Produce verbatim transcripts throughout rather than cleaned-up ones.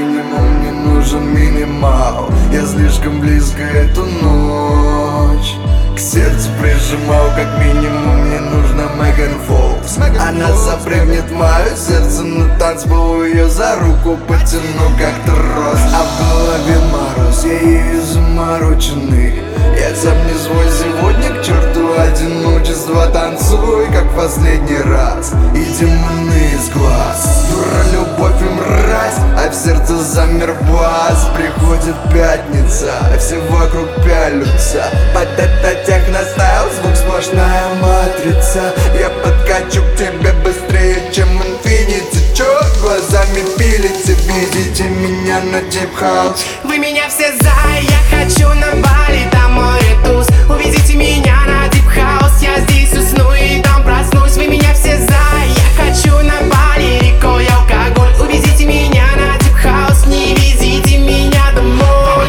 минимум, мне нужен минимал. Я слишком близко эту ночь к сердцу прижимал, как минимум мне нужно Меган Фокс. Она запрыгнет в мое сердце на танцпол, ее за руку потяну как трос. А в голове мороз, я ею замороченный. Я сам не свой сегодня, к черту одиночество. Танцуй, как в последний раз, и демоны из глаз. Дура, любовь и мразь, а в сердце замер бас. Приходит пятница, все вокруг пялются. Под это техностайл, звук сплошная матрица. Я подкачу к тебе быстрее, чем инфинити. Чё глазами пилите, видите меня на Deep House. Вы меня все за, я хочу на Бали, там море туз. Увезите меня на Deep House, я здесь усну и там проснусь. Вы меня все за, я хочу на Бали, рекой алкоголь. Увезите меня на Deep House, не везите меня домой.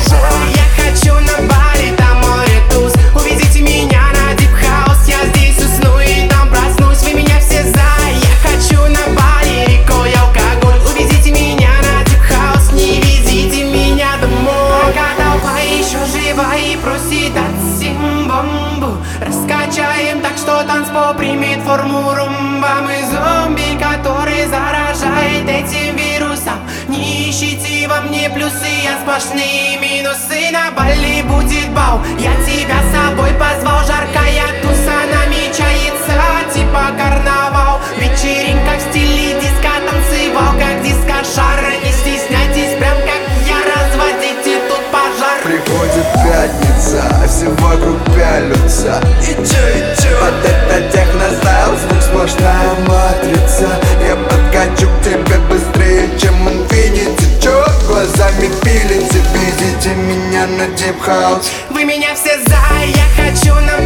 Я хочу на Бали, там море туз. Увезите меня на Deep House, я здесь усну и там проснусь. Вы меня все за, я хочу на Бали, рекой алкоголь. Увезите меня на Deep House, не везите меня домой. Пока толпа еще жива и просит отсим бомбу, раскачаем так, что танцпол примет форму румба. Мы зомби, который заражает этим вирусом. Не ищите во мне плюсы, я сплошные минусы. На Бали будет бал, я тебя с собой позвал. Жаркая туса намечается, типа карнавал. Вечеринка в стиле диска, танцевал как дискошар. Не стесняйтесь, прям как я, разводите тут пожар. Приходит пятница, все вокруг пялются. И чё, и чё? Под это техностайл, звук сплошная матрица. Я подкачу к тебе быстрее, чем инфинити. Чё глазами пилите, видите меня на Deep House. Вы меня все за, я хочу на